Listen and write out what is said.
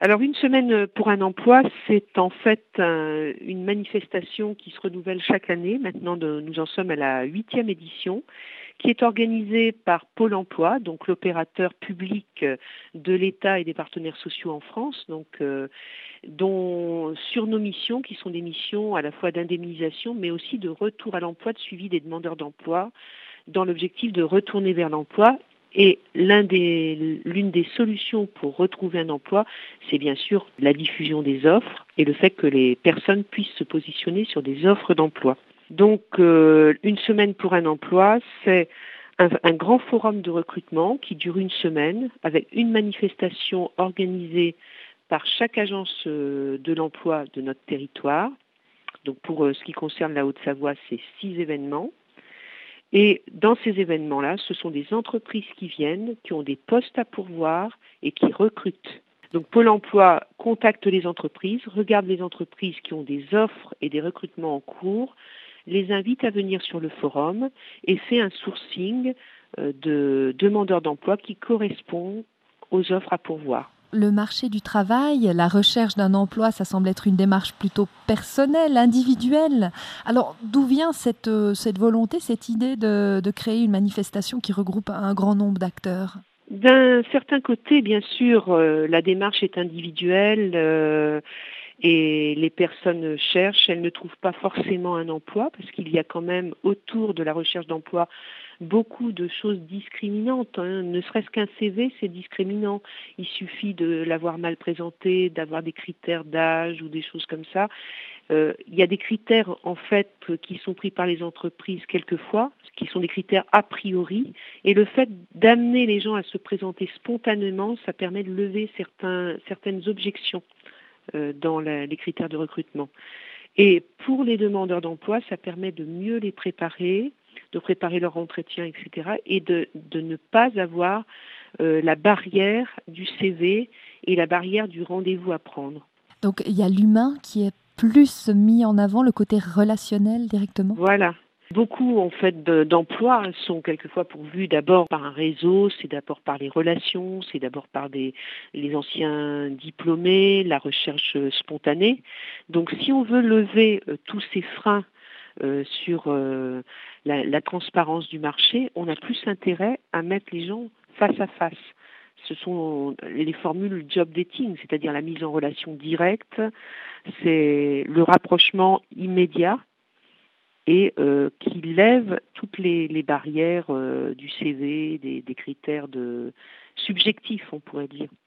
Alors une semaine pour un emploi, c'est en fait une manifestation qui se renouvelle chaque année. Maintenant, nous en sommes à la 8e édition, qui est organisée par Pôle emploi, donc l'opérateur public de l'État et des partenaires sociaux en France, dont sur nos missions, qui sont des missions à la fois d'indemnisation, mais aussi de retour à l'emploi, de suivi des demandeurs d'emploi, dans l'objectif de retourner vers l'emploi. Et l'une des solutions pour retrouver un emploi, c'est bien sûr la diffusion des offres et le fait que les personnes puissent se positionner sur des offres d'emploi. Donc, une semaine pour un emploi, c'est un grand forum de recrutement qui dure une semaine avec une manifestation organisée par chaque agence de l'emploi de notre territoire. Donc, pour ce qui concerne la Haute-Savoie, c'est 6 événements. Et dans ces événements-là, ce sont des entreprises qui viennent, qui ont des postes à pourvoir et qui recrutent. Donc Pôle emploi contacte les entreprises, regarde les entreprises qui ont des offres et des recrutements en cours, les invite à venir sur le forum et fait un sourcing de demandeurs d'emploi qui correspondent aux offres à pourvoir. Le marché du travail, la recherche d'un emploi, ça semble être une démarche plutôt personnelle, individuelle. Alors, d'où vient cette volonté, cette idée de créer une manifestation qui regroupe un grand nombre d'acteurs ? D'un certain côté, bien sûr, la démarche est individuelle et les personnes cherchent, elles ne trouvent pas forcément un emploi parce qu'il y a quand même autour de la recherche d'emploi beaucoup de choses discriminantes. Ne serait-ce qu'un CV, c'est discriminant. Il suffit de l'avoir mal présenté, d'avoir des critères d'âge ou des choses comme ça. Il y a des critères en fait qui sont pris par les entreprises quelquefois, qui sont des critères a priori, et le fait d'amener les gens à se présenter spontanément, ça permet de lever certaines objections dans les critères de recrutement. Et pour les demandeurs d'emploi, ça permet de mieux les préparer, de préparer leur entretien, etc., et de ne pas avoir la barrière du CV et la barrière du rendez-vous à prendre. Donc, il y a l'humain qui est plus mis en avant, le côté relationnel directement ? Voilà. Beaucoup en fait d'emplois sont quelquefois pourvus d'abord par un réseau, c'est d'abord par les relations, c'est d'abord par les anciens diplômés, la recherche spontanée. Donc si on veut lever tous ces freins sur la transparence du marché, on a plus intérêt à mettre les gens face à face. Ce sont les formules job dating, c'est-à-dire la mise en relation directe, c'est le rapprochement immédiat et qui lève toutes les barrières du CV, des critères subjectifs, on pourrait dire.